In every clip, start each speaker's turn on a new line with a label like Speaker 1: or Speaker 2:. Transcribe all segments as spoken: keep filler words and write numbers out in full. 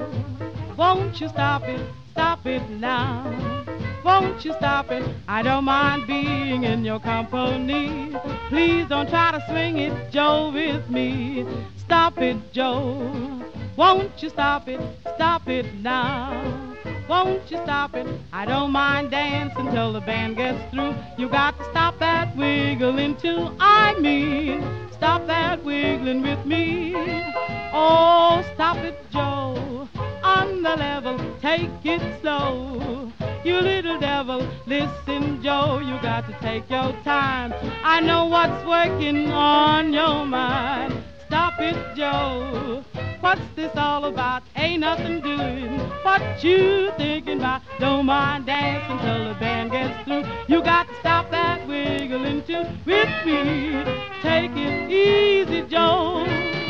Speaker 1: Won't you stop it, stop it now? Won't you stop it? I don't mind being in your company. Please don't try to swing it, Joe, with me. Stop it, Joe. Won't you stop it, stop it now? Won't you stop it? I don't mind dancing till the band gets through. You got to stop that wiggling too. I mean, stop that wiggling with me. Oh, stop it, Joe. On the level, take it slow. You little devil, listen, Joe, you got to take your time. I know what's working on your mind. Stop it, Joe. What's this all about? Ain't nothing doing. What you thinking about? Don't mind dancing till the band gets through. You got to stop that wiggling too with me. Take it easy, Joe.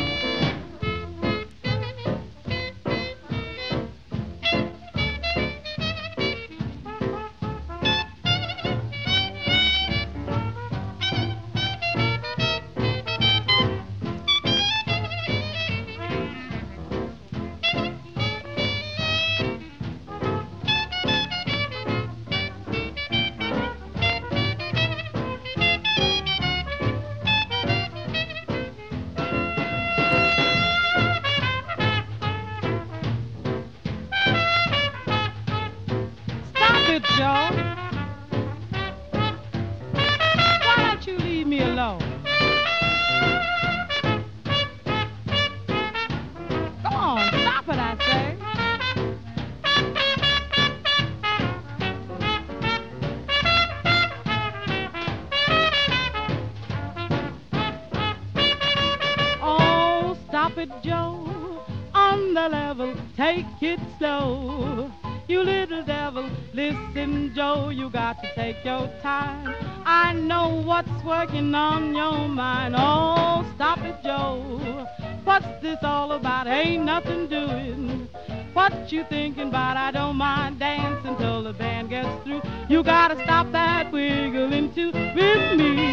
Speaker 1: Joe, why don't you leave me alone? Come on, stop it, I say. Oh, stop it, Joe. On the level, take it slow. You little devil, listen, Joe, you got to take your time. I know what's working on your mind. Oh, stop it, Joe. What's this all about? Ain't nothing doing. What you thinking about? I don't mind dancing till the band gets through. You gotta stop that wiggling too with me.